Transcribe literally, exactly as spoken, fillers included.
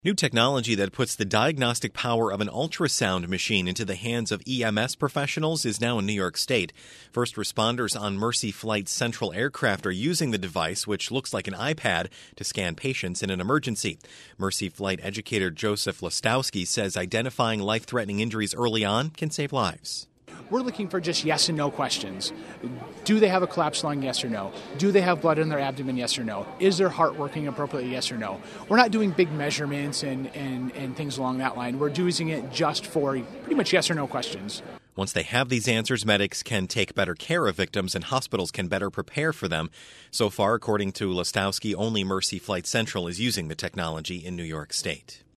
New technology that puts the diagnostic power of an ultrasound machine into the hands of E M S professionals is now in New York State. First responders on Mercy Flight's Central aircraft are using the device, which looks like an iPad, to scan patients in an emergency. Mercy Flight educator Joseph Lastowski says identifying life-threatening injuries early on can save lives. We're looking for just yes and no questions. Do they have a collapsed lung? Yes or no. Do they have blood in their abdomen? Yes or no. Is their heart working appropriately? Yes or no. We're not doing big measurements and, and, and things along that line. We're using it just for pretty much yes or no questions. Once they have these answers, medics can take better care of victims and hospitals can better prepare for them. So far, according to Lastowski, only Mercy Flight Central is using the technology in New York State.